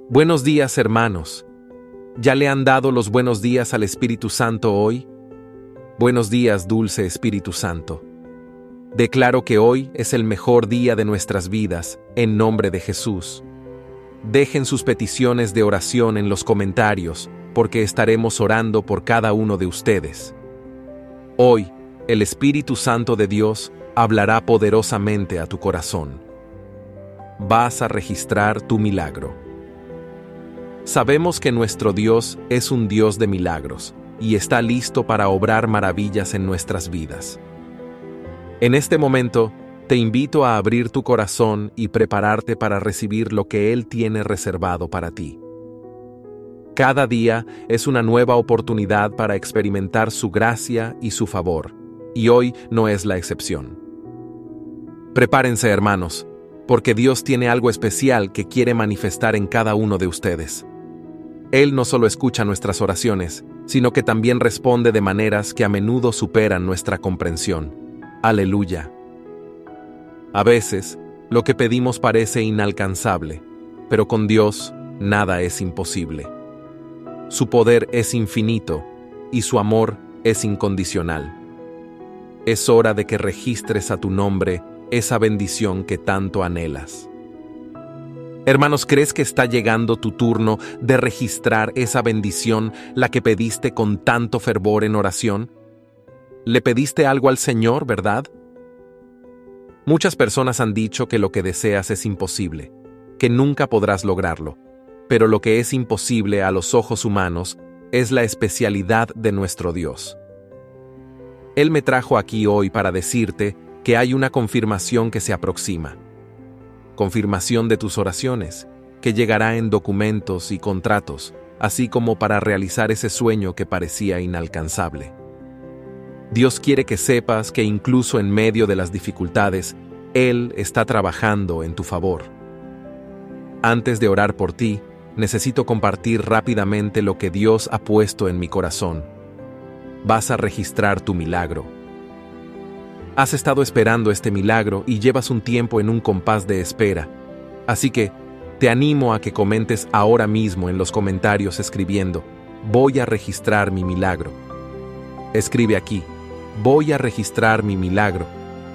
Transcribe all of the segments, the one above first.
Buenos días, hermanos. ¿Ya le han dado los buenos días al Espíritu Santo hoy? Buenos días, dulce Espíritu Santo. Declaro que hoy es el mejor día de nuestras vidas, en nombre de Jesús. Dejen sus peticiones de oración en los comentarios, porque estaremos orando por cada uno de ustedes. Hoy, el Espíritu Santo de Dios hablará poderosamente a tu corazón. Vas a registrar tu milagro. Sabemos que nuestro Dios es un Dios de milagros y está listo para obrar maravillas en nuestras vidas. En este momento, te invito a abrir tu corazón y prepararte para recibir lo que Él tiene reservado para ti. Cada día es una nueva oportunidad para experimentar su gracia y su favor, y hoy no es la excepción. Prepárense, hermanos, porque Dios tiene algo especial que quiere manifestar en cada uno de ustedes. Él no solo escucha nuestras oraciones, sino que también responde de maneras que a menudo superan nuestra comprensión. Aleluya. A veces, lo que pedimos parece inalcanzable, pero con Dios nada es imposible. Su poder es infinito y su amor es incondicional. Es hora de que registres a tu nombre esa bendición que tanto anhelas. Hermanos, ¿crees que está llegando tu turno de registrar esa bendición, la que pediste con tanto fervor en oración? ¿Le pediste algo al Señor, verdad? Muchas personas han dicho que lo que deseas es imposible, que nunca podrás lograrlo, pero lo que es imposible a los ojos humanos es la especialidad de nuestro Dios. Él me trajo aquí hoy para decirte que hay una confirmación que se aproxima. Confirmación de tus oraciones, que llegará en documentos y contratos, así como para realizar ese sueño que parecía inalcanzable. Dios quiere que sepas que incluso en medio de las dificultades, Él está trabajando en tu favor. Antes de orar por ti, necesito compartir rápidamente lo que Dios ha puesto en mi corazón. Vas a registrar tu milagro. Has estado esperando este milagro y llevas un tiempo en un compás de espera. Así que, te animo a que comentes ahora mismo en los comentarios escribiendo: voy a registrar mi milagro. Escribe aquí: voy a registrar mi milagro.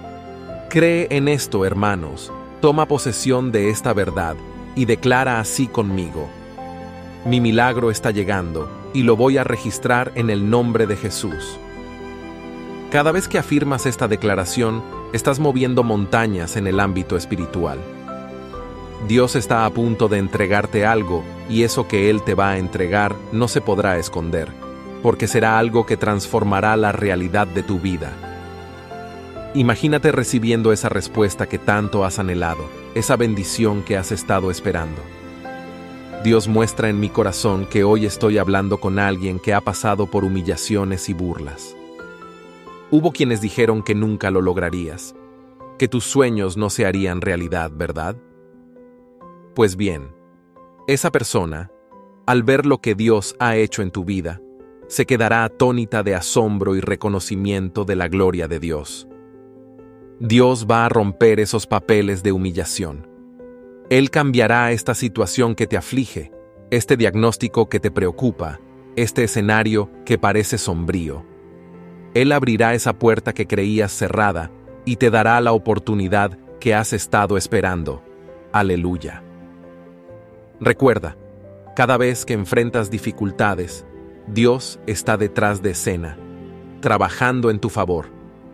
Cree en esto, hermanos. Toma posesión de esta verdad y declara así conmigo: mi milagro está llegando y lo voy a registrar en el nombre de Jesús. Cada vez que afirmas esta declaración, estás moviendo montañas en el ámbito espiritual. Dios está a punto de entregarte algo, y eso que Él te va a entregar no se podrá esconder, porque será algo que transformará la realidad de tu vida. Imagínate recibiendo esa respuesta que tanto has anhelado, esa bendición que has estado esperando. Dios muestra en mi corazón que hoy estoy hablando con alguien que ha pasado por humillaciones y burlas. Hubo quienes dijeron que nunca lo lograrías, que tus sueños no se harían realidad, ¿verdad? Pues bien, esa persona, al ver lo que Dios ha hecho en tu vida, se quedará atónita de asombro y reconocimiento de la gloria de Dios. Dios va a romper esos papeles de humillación. Él cambiará esta situación que te aflige, este diagnóstico que te preocupa, este escenario que parece sombrío. Él abrirá esa puerta que creías cerrada y te dará la oportunidad que has estado esperando. Aleluya. Recuerda, cada vez que enfrentas dificultades, Dios está detrás de escena, trabajando en tu favor.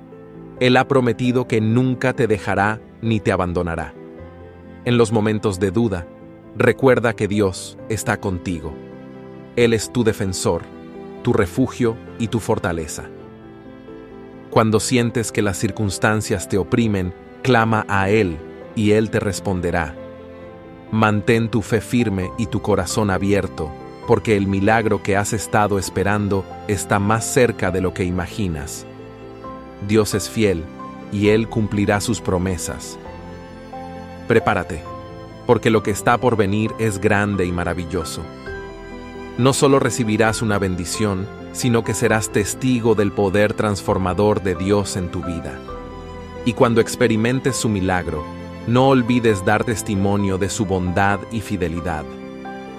Él ha prometido que nunca te dejará ni te abandonará. En los momentos de duda, recuerda que Dios está contigo. Él es tu defensor, tu refugio y tu fortaleza. Cuando sientes que las circunstancias te oprimen, clama a Él y Él te responderá. Mantén tu fe firme y tu corazón abierto, porque el milagro que has estado esperando está más cerca de lo que imaginas. Dios es fiel y Él cumplirá sus promesas. Prepárate, porque lo que está por venir es grande y maravilloso. No solo recibirás una bendición, sino que serás testigo del poder transformador de Dios en tu vida. Y cuando experimentes su milagro, no olvides dar testimonio de su bondad y fidelidad.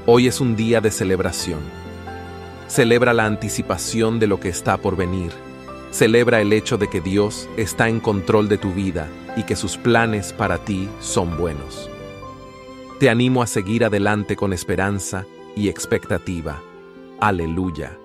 Hoy es un día de celebración. Celebra la anticipación de lo que está por venir. Celebra el hecho de que Dios está en control de tu vida y que sus planes para ti son buenos. Te animo a seguir adelante con esperanza y expectativa. Aleluya.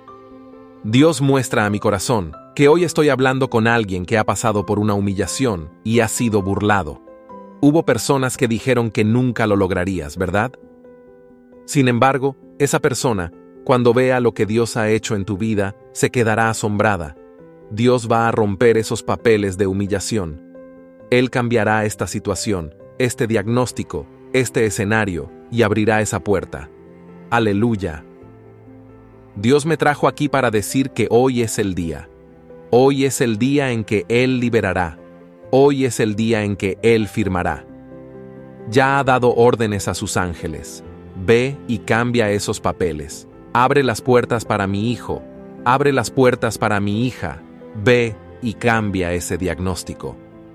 Dios muestra a mi corazón que hoy estoy hablando con alguien que ha pasado por una humillación y ha sido burlado. Hubo personas que dijeron que nunca lo lograrías, ¿verdad? Sin embargo, esa persona, cuando vea lo que Dios ha hecho en tu vida, se quedará asombrada. Dios va a romper esos papeles de humillación. Él cambiará esta situación, este diagnóstico, este escenario, y abrirá esa puerta. Aleluya. Dios me trajo aquí para decir que hoy es el día. Hoy es el día en que Él liberará. Hoy es el día en que Él firmará. Ya ha dado órdenes a sus ángeles. Ve y cambia esos papeles. Abre las puertas para mi hijo. Abre las puertas para mi hija. Ve y cambia ese diagnóstico.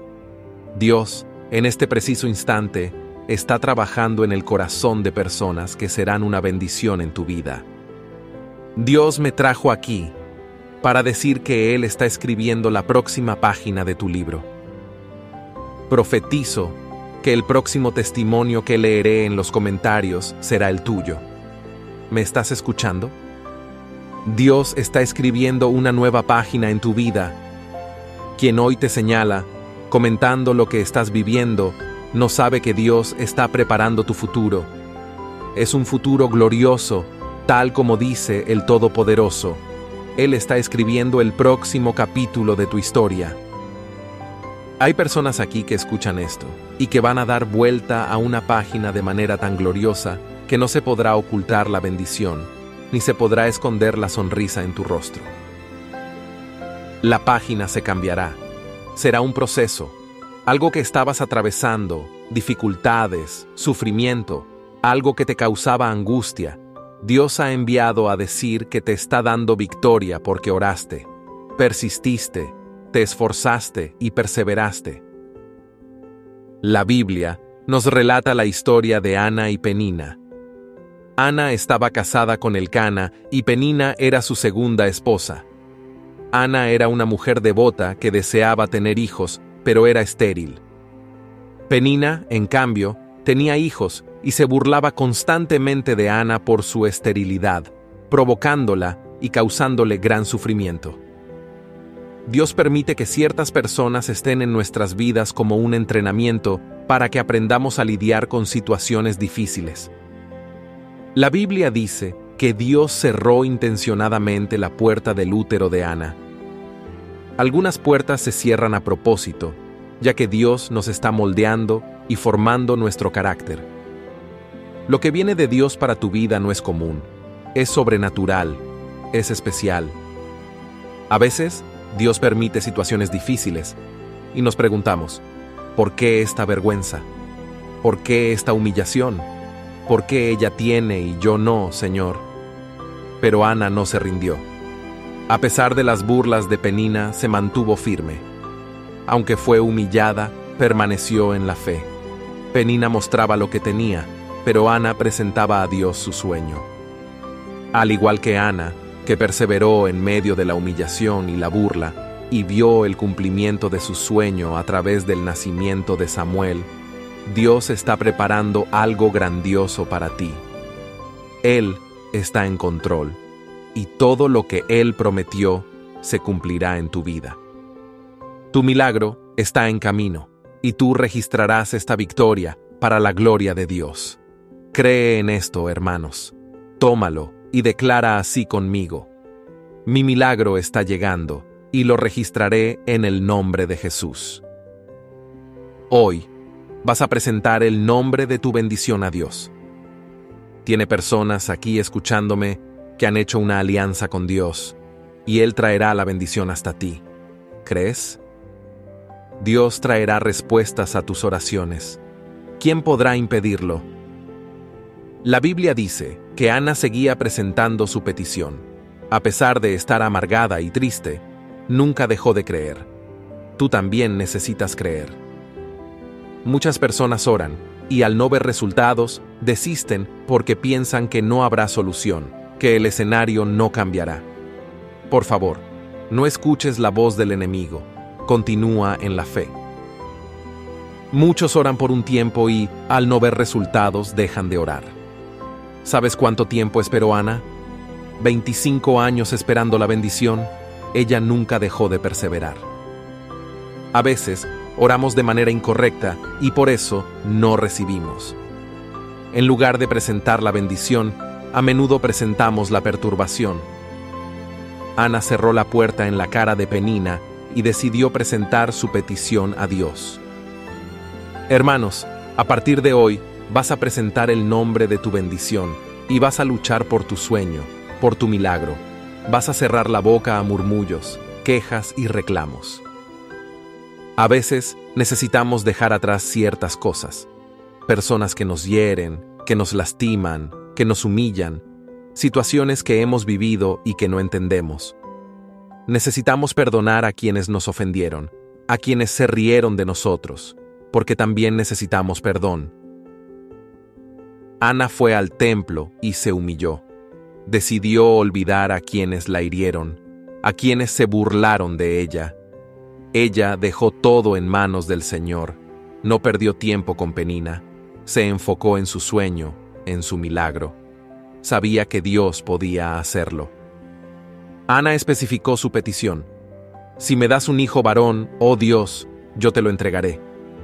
Dios, en este preciso instante, está trabajando en el corazón de personas que serán una bendición en tu vida. Dios me trajo aquí para decir que Él está escribiendo la próxima página de tu libro. Profetizo que el próximo testimonio que leeré en los comentarios será el tuyo. ¿Me estás escuchando? Dios está escribiendo una nueva página en tu vida. Quien hoy te señala, comentando lo que estás viviendo, no sabe que Dios está preparando tu futuro. Es un futuro glorioso, tal como dice el Todopoderoso. Él está escribiendo el próximo capítulo de tu historia. Hay personas aquí que escuchan esto y que van a dar vuelta a una página de manera tan gloriosa que no se podrá ocultar la bendición, ni se podrá esconder la sonrisa en tu rostro. La página se cambiará. Será un proceso, algo que estabas atravesando, dificultades, sufrimiento, algo que te causaba angustia. Dios ha enviado a decir que te está dando victoria porque oraste, persististe, te esforzaste y perseveraste. La Biblia nos relata la historia de Ana y Penina. Ana estaba casada con Elcana y Penina era su segunda esposa. Ana era una mujer devota que deseaba tener hijos, pero era estéril. Penina, en cambio, tenía hijos y se burlaba constantemente de Ana por su esterilidad, provocándola y causándole gran sufrimiento. Dios permite que ciertas personas estén en nuestras vidas como un entrenamiento para que aprendamos a lidiar con situaciones difíciles. La Biblia dice que Dios cerró intencionadamente la puerta del útero de Ana. Algunas puertas se cierran a propósito, ya que Dios nos está moldeando y formando nuestro carácter. Lo que viene de Dios para tu vida no es común, es sobrenatural, es especial. A veces, Dios permite situaciones difíciles y nos preguntamos, ¿por qué esta vergüenza? ¿Por qué esta humillación? ¿Por qué ella tiene y yo no, Señor? Pero Ana no se rindió. A pesar de las burlas de Penina, se mantuvo firme. Aunque fue humillada, permaneció en la fe. Penina mostraba lo que tenía, pero Ana presentaba a Dios su sueño. Al igual que Ana, que perseveró en medio de la humillación y la burla, y vio el cumplimiento de su sueño a través del nacimiento de Samuel, Dios está preparando algo grandioso para ti. Él está en control, y todo lo que Él prometió se cumplirá en tu vida. Tu milagro está en camino, y tú registrarás esta victoria para la gloria de Dios. Cree en esto, hermanos. Tómalo y declara así conmigo: mi milagro está llegando, y lo registraré en el nombre de Jesús. Hoy vas a presentar el nombre de tu bendición a Dios. Tiene personas aquí escuchándome que han hecho una alianza con Dios, y Él traerá la bendición hasta ti. ¿Crees? Dios traerá respuestas a tus oraciones. ¿Quién podrá impedirlo? La Biblia dice que Ana seguía presentando su petición. A pesar de estar amargada y triste, nunca dejó de creer. Tú también necesitas creer. Muchas personas oran, y al no ver resultados, Desisten porque piensan que no habrá solución, que el escenario no cambiará. Por favor, no escuches la voz del enemigo. Continúa en la fe. Muchos oran por un tiempo y, al no ver resultados, dejan de orar. ¿Sabes cuánto tiempo esperó Ana? 25 años esperando la bendición. Ella nunca dejó de perseverar. A veces, oramos de manera incorrecta y por eso no recibimos. En lugar de presentar la bendición, a menudo presentamos la perturbación. Ana cerró la puerta en la cara de Penina y decidió presentar su petición a Dios. Hermanos, a partir de hoy vas a presentar el nombre de tu bendición y vas a luchar por tu sueño, por tu milagro. Vas a cerrar la boca a murmullos, quejas y reclamos. A veces necesitamos dejar atrás ciertas cosas. Personas que nos hieren, que nos lastiman, que nos humillan, situaciones que hemos vivido y que no entendemos. Necesitamos perdonar a quienes nos ofendieron, a quienes se rieron de nosotros, porque también necesitamos perdón. Ana fue al templo y se humilló. Decidió olvidar a quienes la hirieron, a quienes se burlaron de ella. Ella dejó todo en manos del Señor. No perdió tiempo con Penina. Se enfocó en su sueño, en su milagro. Sabía que Dios podía hacerlo. Ana especificó su petición. Si me das un hijo varón, oh Dios, yo te lo entregaré.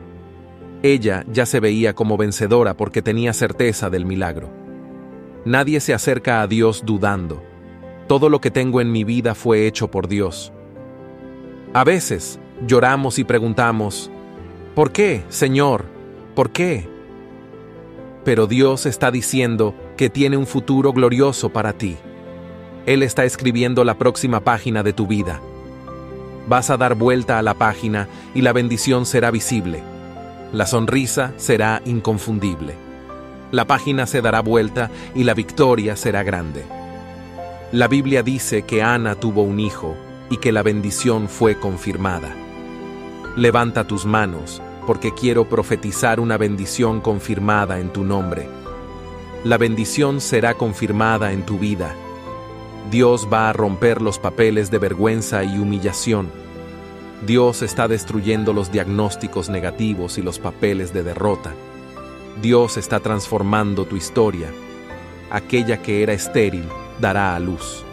Ella ya se veía como vencedora porque tenía certeza del milagro. Nadie se acerca a Dios dudando. Todo lo que tengo en mi vida fue hecho por Dios. A veces lloramos y preguntamos, ¿por qué, Señor? ¿Por qué? Pero Dios está diciendo que tiene un futuro glorioso para ti. Él está escribiendo la próxima página de tu vida. Vas a dar vuelta a la página y la bendición será visible. La sonrisa será inconfundible. La página se dará vuelta y la victoria será grande. La Biblia dice que Ana tuvo un hijo y que la bendición fue confirmada. Levanta tus manos, porque quiero profetizar una bendición confirmada en tu nombre. La bendición será confirmada en tu vida. Dios va a romper los papeles de vergüenza y humillación. Dios está destruyendo los diagnósticos negativos y los papeles de derrota. Dios está transformando tu historia. Aquella que era estéril dará a luz.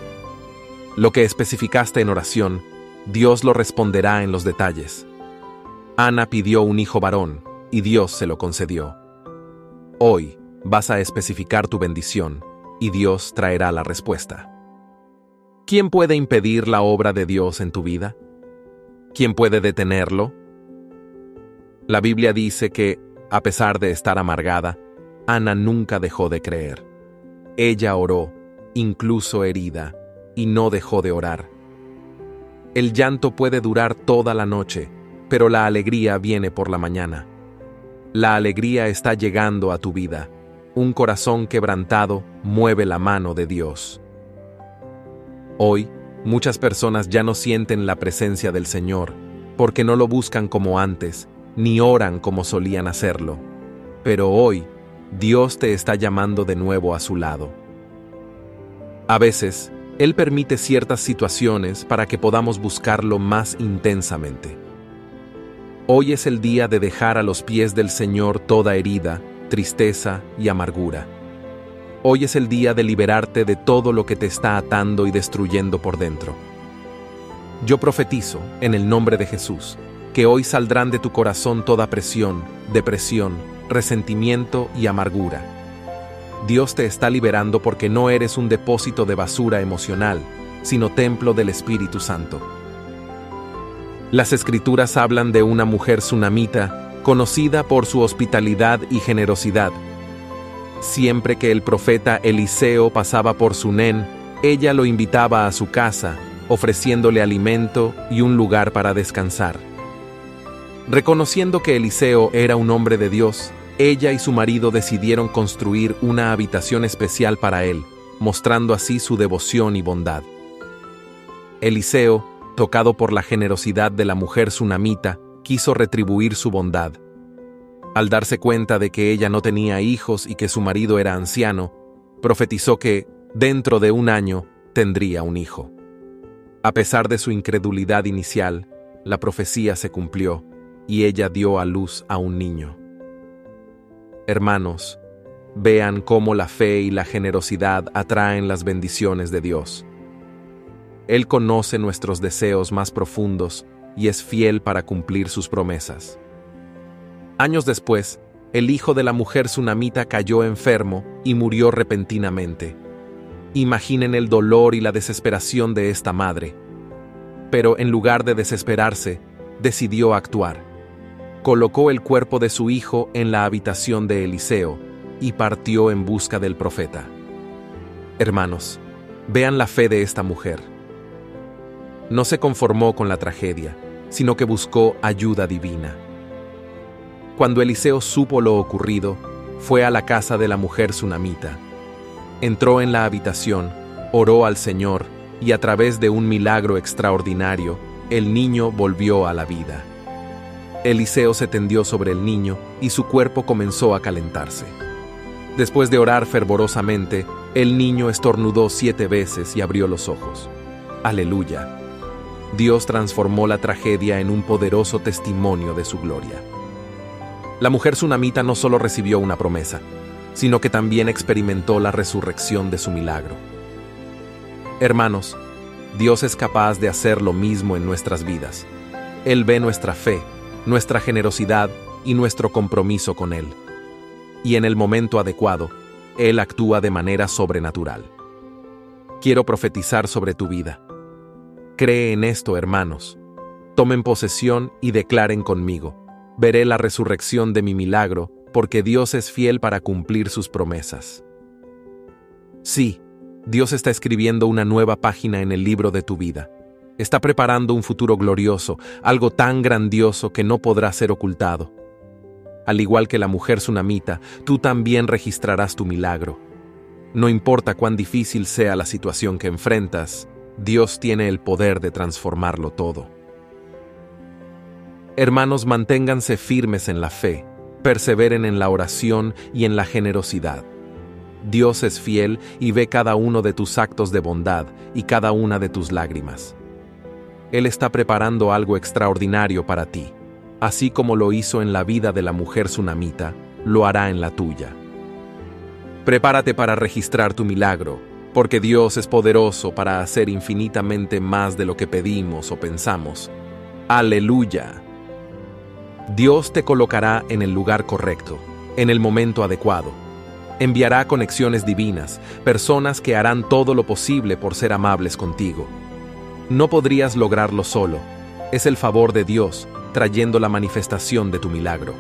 Lo que especificaste en oración, Dios lo responderá en los detalles. Ana pidió un hijo varón, y Dios se lo concedió. Hoy vas a especificar tu bendición, y Dios traerá la respuesta. ¿Quién puede impedir la obra de Dios en tu vida? ¿Quién puede detenerlo? La Biblia dice que, a pesar de estar amargada, Ana nunca dejó de creer. Ella oró, incluso herida, y no dejó de orar. El llanto puede durar toda la noche, pero la alegría viene por la mañana. La alegría está llegando a tu vida. Un corazón quebrantado mueve la mano de Dios. Hoy, muchas personas ya no sienten la presencia del Señor, porque no lo buscan como antes, ni oran como solían hacerlo. Pero hoy, Dios te está llamando de nuevo a su lado. A veces, Él permite ciertas situaciones para que podamos buscarlo más intensamente. Hoy es el día de dejar a los pies del Señor toda herida, tristeza y amargura. Hoy es el día de liberarte de todo lo que te está atando y destruyendo por dentro. Yo profetizo, en el nombre de Jesús, que hoy saldrán de tu corazón toda presión, depresión, resentimiento y amargura. Dios te está liberando porque no eres un depósito de basura emocional, sino templo del Espíritu Santo. Las Escrituras hablan de una mujer sunamita, conocida por su hospitalidad y generosidad. Siempre que el profeta Eliseo pasaba por Sunén, ella lo invitaba a su casa, ofreciéndole alimento y un lugar para descansar. Reconociendo que Eliseo era un hombre de Dios, ella y su marido decidieron construir una habitación especial para él, mostrando así su devoción y bondad. Eliseo, tocado por la generosidad de la mujer sunamita, quiso retribuir su bondad. Al darse cuenta de que ella no tenía hijos y que su marido era anciano, profetizó que, dentro de 1 año, tendría un hijo. A pesar de su incredulidad inicial, la profecía se cumplió y ella dio a luz a un niño. Hermanos, vean cómo la fe y la generosidad atraen las bendiciones de Dios. Él conoce nuestros deseos más profundos y es fiel para cumplir sus promesas. Años después, el hijo de la mujer tsunamita cayó enfermo y murió repentinamente. Imaginen el dolor y la desesperación de esta madre. Pero en lugar de desesperarse, decidió actuar. Colocó el cuerpo de su hijo en la habitación de Eliseo y partió en busca del profeta. Hermanos, vean la fe de esta mujer. No se conformó con la tragedia, sino que buscó ayuda divina. Cuando Eliseo supo lo ocurrido, fue a la casa de la mujer tsunamita. Entró en la habitación, oró al Señor y a través de un milagro extraordinario, el niño volvió a la vida. Eliseo se tendió sobre el niño y su cuerpo comenzó a calentarse. Después de orar fervorosamente, el niño estornudó 7 veces y abrió los ojos. ¡Aleluya! Dios transformó la tragedia en un poderoso testimonio de su gloria. La mujer tsunamita no solo recibió una promesa, sino que también experimentó la resurrección de su milagro. Hermanos, Dios es capaz de hacer lo mismo en nuestras vidas. Él ve nuestra fe, nuestra generosidad y nuestro compromiso con Él. Y en el momento adecuado, Él actúa de manera sobrenatural. Quiero profetizar sobre tu vida. Cree en esto, hermanos. Tomen posesión y declaren conmigo: veré la resurrección de mi milagro, porque Dios es fiel para cumplir sus promesas. Sí, Dios está escribiendo una nueva página en el libro de tu vida. Está preparando un futuro glorioso, algo tan grandioso que no podrá ser ocultado. Al igual que la mujer tsunamita, tú también registrarás tu milagro. No importa cuán difícil sea la situación que enfrentas, Dios tiene el poder de transformarlo todo. Hermanos, manténganse firmes en la fe, perseveren en la oración y en la generosidad. Dios es fiel y ve cada uno de tus actos de bondad y cada una de tus lágrimas. Él está preparando algo extraordinario para ti. Así como lo hizo en la vida de la mujer tsunamita, lo hará en la tuya. Prepárate para registrar tu milagro, porque Dios es poderoso para hacer infinitamente más de lo que pedimos o pensamos. ¡Aleluya! Dios te colocará en el lugar correcto, en el momento adecuado. Enviará conexiones divinas, personas que harán todo lo posible por ser amables contigo. No podrías lograrlo solo. Es el favor de Dios, trayendo la manifestación de tu milagro.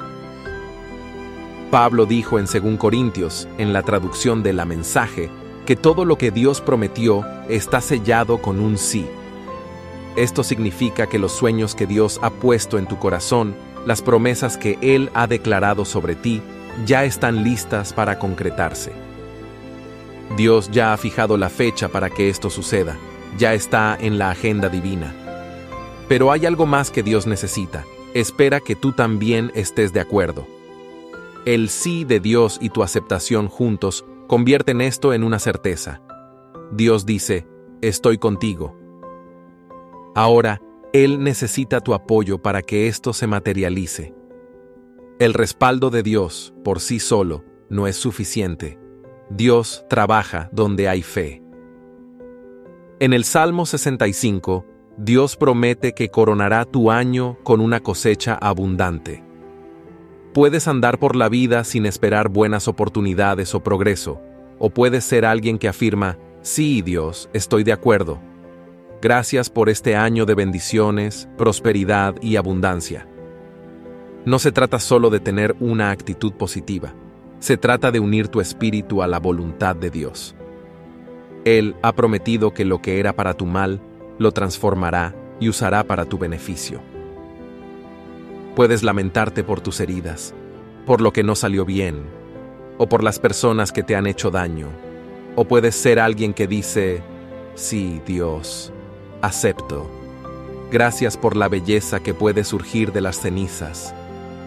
Pablo dijo en 2 Corintios, en la traducción de La Mensaje, que todo lo que Dios prometió está sellado con un sí. Esto significa que los sueños que Dios ha puesto en tu corazón, las promesas que Él ha declarado sobre ti, ya están listas para concretarse. Dios ya ha fijado la fecha para que esto suceda, ya está en la agenda divina. Pero hay algo más que Dios necesita. Espera que tú también estés de acuerdo. El sí de Dios y tu aceptación juntos convierten esto en una certeza. Dios dice: estoy contigo. Ahora, Él necesita tu apoyo para que esto se materialice. El respaldo de Dios, por sí solo, no es suficiente. Dios trabaja donde hay fe. En el Salmo 65, Dios promete que coronará tu año con una cosecha abundante. Puedes andar por la vida sin esperar buenas oportunidades o progreso, o puedes ser alguien que afirma: sí, Dios, estoy de acuerdo. Gracias por este año de bendiciones, prosperidad y abundancia. No se trata solo de tener una actitud positiva, se trata de unir tu espíritu a la voluntad de Dios. Él ha prometido que lo que era para tu mal, lo transformará y usará para tu beneficio. Puedes lamentarte por tus heridas, por lo que no salió bien, o por las personas que te han hecho daño, o puedes ser alguien que dice: sí, Dios, acepto. Gracias por la belleza que puede surgir de las cenizas.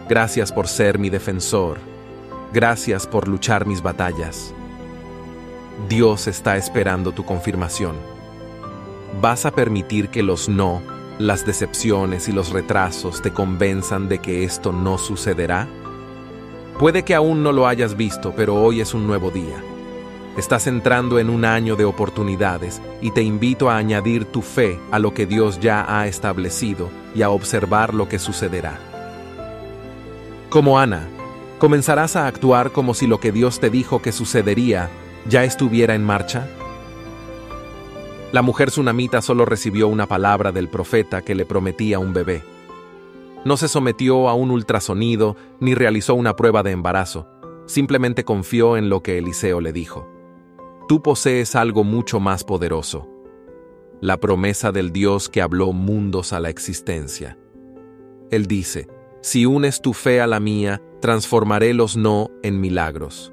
Gracias por ser mi defensor. Gracias por luchar mis batallas. Dios está esperando tu confirmación. ¿Vas a permitir que los no, las decepciones y los retrasos te convenzan de que esto no sucederá? Puede que aún no lo hayas visto, pero hoy es un nuevo día. Estás entrando en un año de oportunidades y te invito a añadir tu fe a lo que Dios ya ha establecido y a observar lo que sucederá. Como Ana, ¿comenzarás a actuar como si lo que Dios te dijo que sucedería ya estuviera en marcha? La mujer sunamita solo recibió una palabra del profeta que le prometía un bebé. No se sometió a un ultrasonido ni realizó una prueba de embarazo. Simplemente confió en lo que Eliseo le dijo. Tú posees algo mucho más poderoso: la promesa del Dios que habló mundos a la existencia. Él dice: si unes tu fe a la mía, transformaré los no en milagros.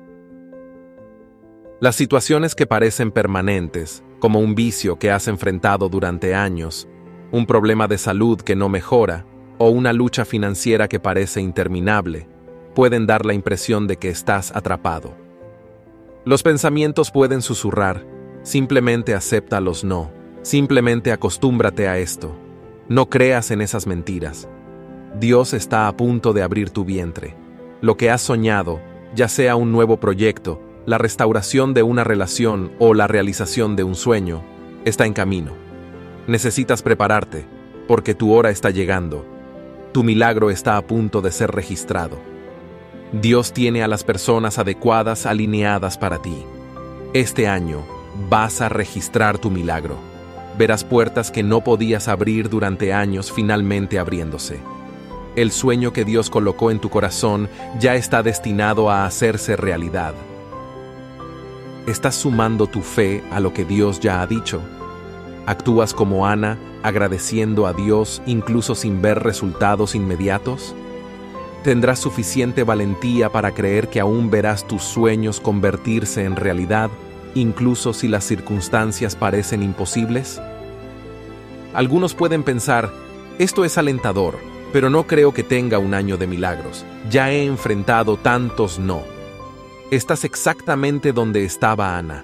Las situaciones que parecen permanentes, como un vicio que has enfrentado durante años, un problema de salud que no mejora, o una lucha financiera que parece interminable, pueden dar la impresión de que estás atrapado. Los pensamientos pueden susurrar: simplemente acepta los no, simplemente acostúmbrate a esto, no creas en esas mentiras. Dios está a punto de abrir tu vientre. Lo que has soñado, ya sea un nuevo proyecto, la restauración de una relación o la realización de un sueño, está en camino. Necesitas prepararte, porque tu hora está llegando. Tu milagro está a punto de ser registrado. Dios tiene a las personas adecuadas alineadas para ti. Este año vas a registrar tu milagro. Verás puertas que no podías abrir durante años finalmente abriéndose. El sueño que Dios colocó en tu corazón ya está destinado a hacerse realidad. ¿Estás sumando tu fe a lo que Dios ya ha dicho? ¿Actúas como Ana, agradeciendo a Dios incluso sin ver resultados inmediatos? ¿Tendrás suficiente valentía para creer que aún verás tus sueños convertirse en realidad, incluso si las circunstancias parecen imposibles? Algunos pueden pensar: esto es alentador, pero no creo que tenga un año de milagros. Ya he enfrentado tantos no. Estás exactamente donde estaba Ana.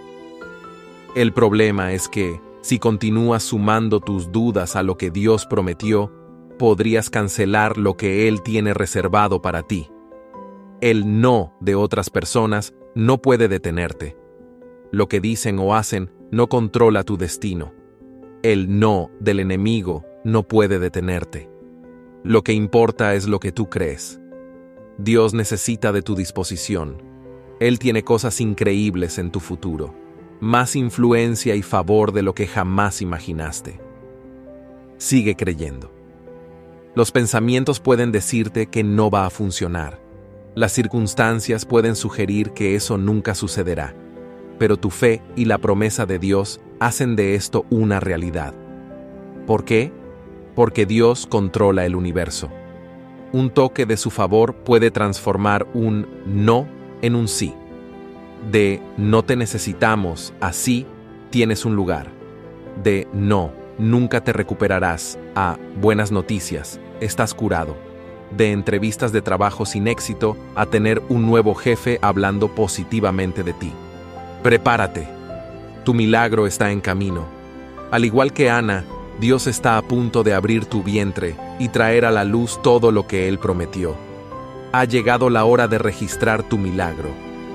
El problema es que, si continúas sumando tus dudas a lo que Dios prometió, podrías cancelar lo que Él tiene reservado para ti. El no de otras personas no puede detenerte. Lo que dicen o hacen no controla tu destino. El no del enemigo no puede detenerte. Lo que importa es lo que tú crees. Dios necesita de tu disposición. Él tiene cosas increíbles en tu futuro, más influencia y favor de lo que jamás imaginaste. Sigue creyendo. Los pensamientos pueden decirte que no va a funcionar. Las circunstancias pueden sugerir que eso nunca sucederá. Pero tu fe y la promesa de Dios hacen de esto una realidad. ¿Por qué? Porque Dios controla el universo. Un toque de su favor puede transformar un no en un sí. De no te necesitamos, a sí tienes un lugar. De no, nunca te recuperarás, a buenas noticias, estás curado. De entrevistas de trabajo sin éxito a tener un nuevo jefe hablando positivamente de ti. Prepárate. Tu milagro está en camino. Al igual que Ana, Dios está a punto de abrir tu vientre y traer a la luz todo lo que Él prometió. Ha llegado la hora de registrar tu milagro.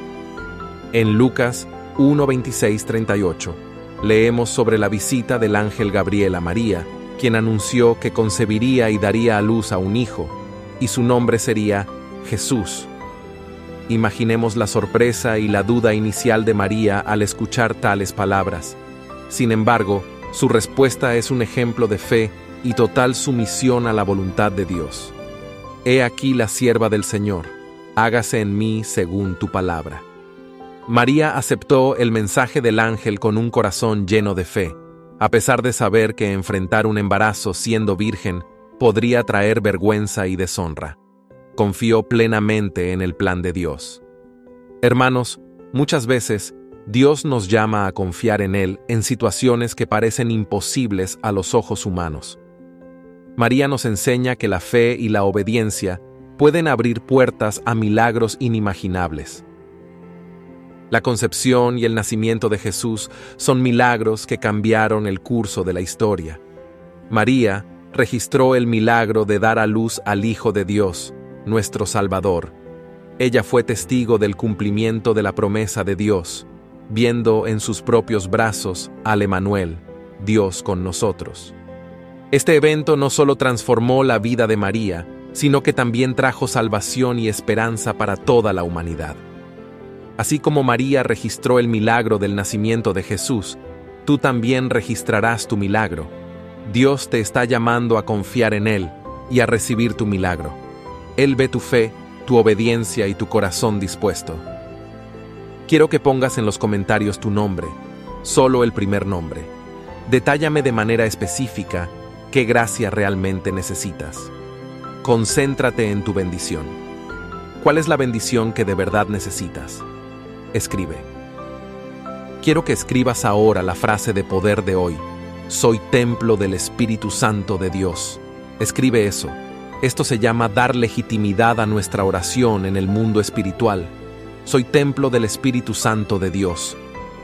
En Lucas 1:26-38, leemos sobre la visita del ángel Gabriel a María, quien anunció que concebiría y daría a luz a un hijo, y su nombre sería Jesús. Imaginemos la sorpresa y la duda inicial de María al escuchar tales palabras. Sin embargo, su respuesta es un ejemplo de fe y total sumisión a la voluntad de Dios. He aquí la sierva del Señor, hágase en mí según tu palabra. María aceptó el mensaje del ángel con un corazón lleno de fe, a pesar de saber que enfrentar un embarazo siendo virgen podría traer vergüenza y deshonra. Confió plenamente en el plan de Dios. Hermanos, muchas veces Dios nos llama a confiar en Él en situaciones que parecen imposibles a los ojos humanos. María nos enseña que la fe y la obediencia pueden abrir puertas a milagros inimaginables. La concepción y el nacimiento de Jesús son milagros que cambiaron el curso de la historia. María registró el milagro de dar a luz al Hijo de Dios, nuestro Salvador. Ella fue testigo del cumplimiento de la promesa de Dios, viendo en sus propios brazos al Emanuel, Dios con nosotros. Este evento no solo transformó la vida de María, sino que también trajo salvación y esperanza para toda la humanidad. Así como María registró el milagro del nacimiento de Jesús, tú también registrarás tu milagro. Dios te está llamando a confiar en Él y a recibir tu milagro. Él ve tu fe, tu obediencia y tu corazón dispuesto. Quiero que pongas en los comentarios tu nombre, solo el primer nombre. Detállame de manera específica qué gracia realmente necesitas. Concéntrate en tu bendición. ¿Cuál es la bendición que de verdad necesitas? Escribe. Quiero que escribas ahora la frase de poder de hoy. Soy templo del Espíritu Santo de Dios. Escribe eso. Esto se llama dar legitimidad a nuestra oración en el mundo espiritual. Soy templo del Espíritu Santo de Dios.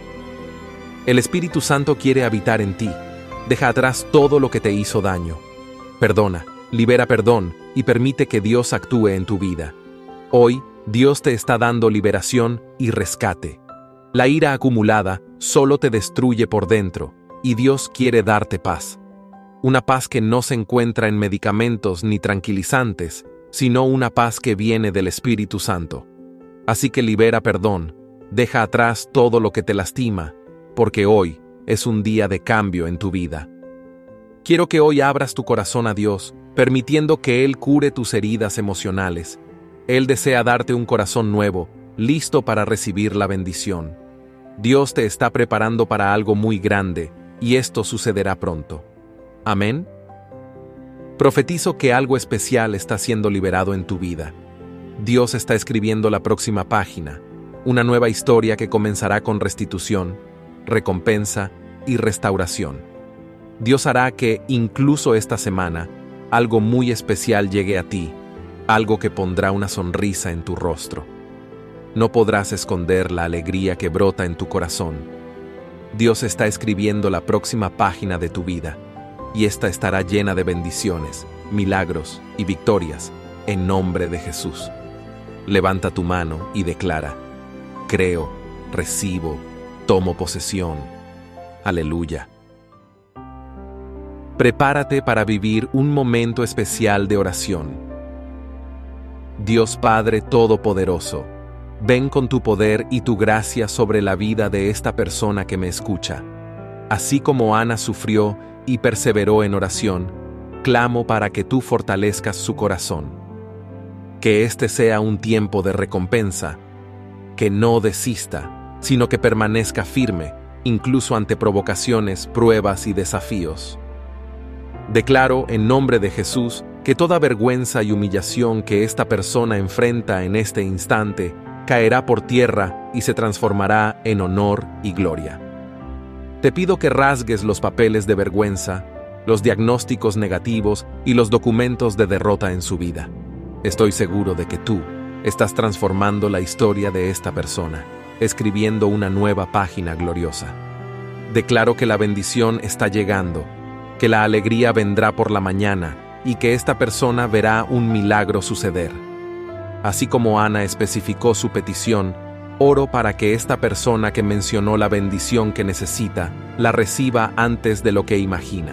El Espíritu Santo quiere habitar en ti. Deja atrás todo lo que te hizo daño. Perdona, libera perdón y permite que Dios actúe en tu vida. Hoy, Dios te está dando liberación y rescate. La ira acumulada solo te destruye por dentro, y Dios quiere darte paz. Una paz que no se encuentra en medicamentos ni tranquilizantes, sino una paz que viene del Espíritu Santo. Así que libera perdón, deja atrás todo lo que te lastima, porque hoy es un día de cambio en tu vida. Quiero que hoy abras tu corazón a Dios, permitiendo que Él cure tus heridas emocionales. Él desea darte un corazón nuevo, listo para recibir la bendición. Dios te está preparando para algo muy grande, y esto sucederá pronto. ¿Amén? Profetizo que algo especial está siendo liberado en tu vida. Dios está escribiendo la próxima página, una nueva historia que comenzará con restitución, recompensa y restauración. Dios hará que, incluso esta semana, algo muy especial llegue a ti, algo que pondrá una sonrisa en tu rostro. No podrás esconder la alegría que brota en tu corazón. Dios está escribiendo la próxima página de tu vida, y esta estará llena de bendiciones, milagros y victorias, en nombre de Jesús. Levanta tu mano y declara: creo, recibo, tomo posesión. Aleluya. Prepárate para vivir un momento especial de oración. Dios Padre Todopoderoso, ven con tu poder y tu gracia sobre la vida de esta persona que me escucha. Así como Ana sufrió y perseveró en oración, clamo para que tú fortalezcas su corazón. Que este sea un tiempo de recompensa, que no desista, sino que permanezca firme, incluso ante provocaciones, pruebas y desafíos. Declaro en nombre de Jesús que toda vergüenza y humillación que esta persona enfrenta en este instante caerá por tierra y se transformará en honor y gloria. Te pido que rasgues los papeles de vergüenza, los diagnósticos negativos y los documentos de derrota en su vida. Estoy seguro de que tú estás transformando la historia de esta persona, escribiendo una nueva página gloriosa. Declaro que la bendición está llegando, que la alegría vendrá por la mañana y que esta persona verá un milagro suceder. Así como Ana especificó su petición, oro para que esta persona que mencionó la bendición que necesita, la reciba antes de lo que imagina.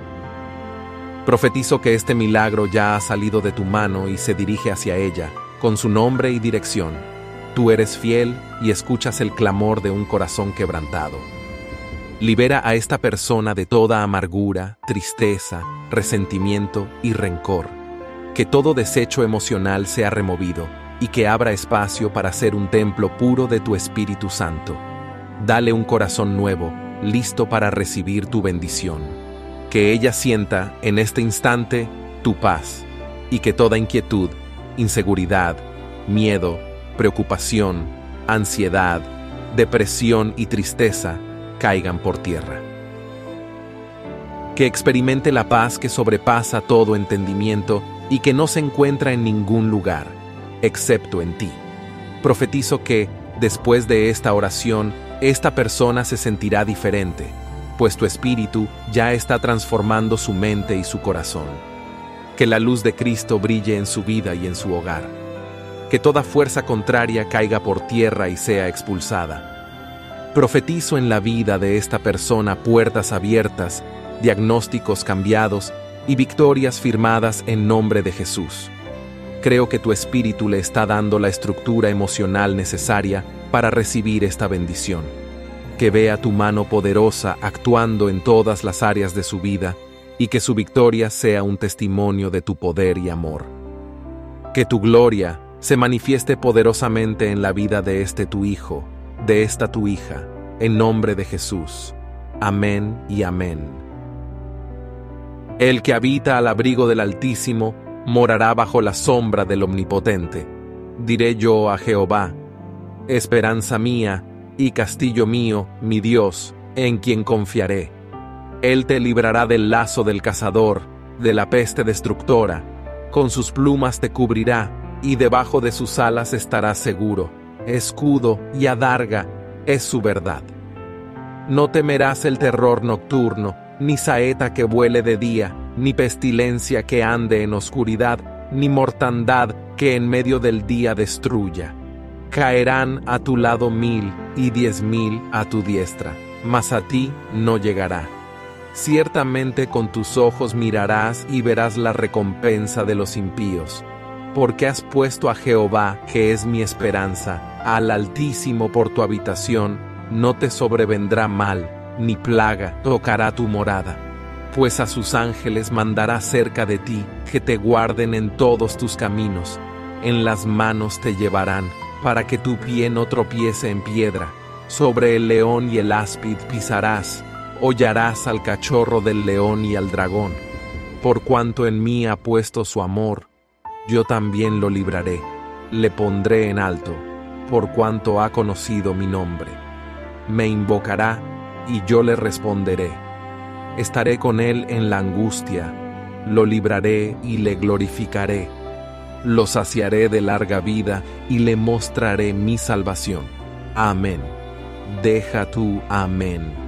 Profetizo que este milagro ya ha salido de tu mano y se dirige hacia ella, con su nombre y dirección. Tú eres fiel y escuchas el clamor de un corazón quebrantado. Libera a esta persona de toda amargura, tristeza, resentimiento y rencor. Que todo desecho emocional sea removido y que abra espacio para ser un templo puro de tu Espíritu Santo. Dale un corazón nuevo, listo para recibir tu bendición. Que ella sienta en este instante tu paz y que toda inquietud, inseguridad, miedo, preocupación, ansiedad, depresión y tristeza caigan por tierra. Que experimente la paz que sobrepasa todo entendimiento y que no se encuentra en ningún lugar, excepto en ti. Profetizo que, después de esta oración, esta persona se sentirá diferente, pues tu espíritu ya está transformando su mente y su corazón. Que la luz de Cristo brille en su vida y en su hogar. Que toda fuerza contraria caiga por tierra y sea expulsada. Profetizo en la vida de esta persona puertas abiertas, diagnósticos cambiados y victorias firmadas en nombre de Jesús. Creo que tu espíritu le está dando la estructura emocional necesaria para recibir esta bendición. Que vea tu mano poderosa actuando en todas las áreas de su vida y que su victoria sea un testimonio de tu poder y amor. Que tu gloria se manifieste poderosamente en la vida de este tu hijo, de esta tu hija, en nombre de Jesús. Amén y amén. El que habita al abrigo del Altísimo morará bajo la sombra del Omnipotente. Diré yo a Jehová, esperanza mía y castillo mío, mi Dios, en quien confiaré. Él te librará del lazo del cazador, de la peste destructora. Con sus plumas te cubrirá, y debajo de sus alas estarás seguro. Escudo y adarga es su verdad. No temerás el terror nocturno, ni saeta que vuele de día, ni pestilencia que ande en oscuridad, ni mortandad que en medio del día destruya. Caerán a tu lado 1000 y 10,000 a tu diestra, mas a ti no llegará. Ciertamente con tus ojos mirarás y verás la recompensa de los impíos. Porque has puesto a Jehová, que es mi esperanza, al Altísimo por tu habitación, no te sobrevendrá mal, ni plaga tocará tu morada. Pues a sus ángeles mandará cerca de ti, que te guarden en todos tus caminos. En las manos te llevarán, para que tu pie no tropiece en piedra. Sobre el león y el áspid pisarás, hollarás al cachorro del león y al dragón. Por cuanto en mí ha puesto su amor, yo también lo libraré, le pondré en alto, por cuanto ha conocido mi nombre. Me invocará, y yo le responderé. Estaré con él en la angustia, lo libraré y le glorificaré. Lo saciaré de larga vida y le mostraré mi salvación. Amén. Deja tú amén.